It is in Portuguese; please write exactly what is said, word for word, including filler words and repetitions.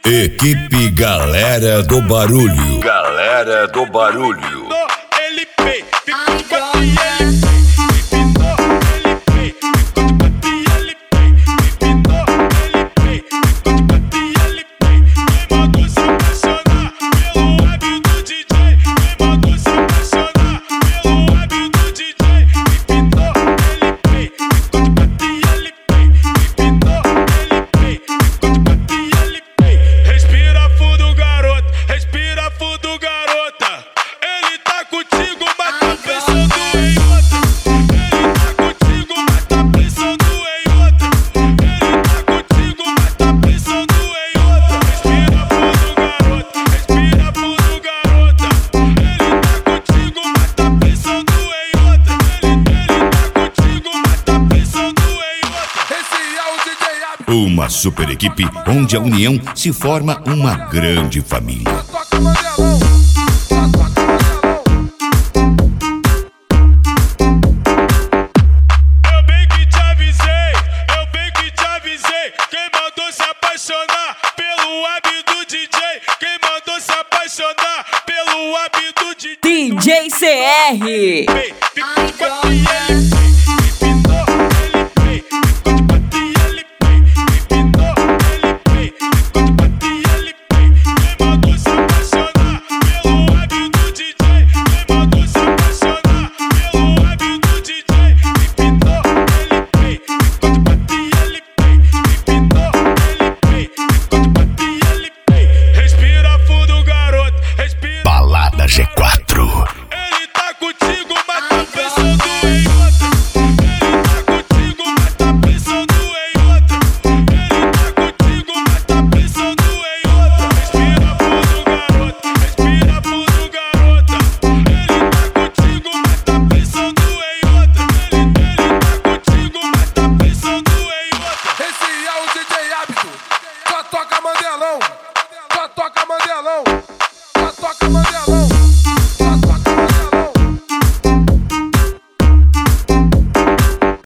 Equipe Galera do Barulho. Galera do Barulho. Ele pei, Uma super equipe onde a união se forma uma grande família. Eu bem que te avisei, eu bem que te avisei. Quem mandou se apaixonar pelo hábito do D J? Quem mandou se apaixonar pelo hábito do D J? D J C R. Balada G quatro. Ele tá contigo, mas tá pensando em outra. Ele tá contigo, mas tá pensando em outra. Ele tá contigo, mas tá pensando em outra. Respira fundo, garota. Respira fundo, garota. Ele tá contigo, mas tá pensando em outra. Ele, ele tá contigo, mas tá pensando em outra. Esse é o D J Hábito. Só toca Mandelão. Só toca Mandelão. Só toca Mandelão.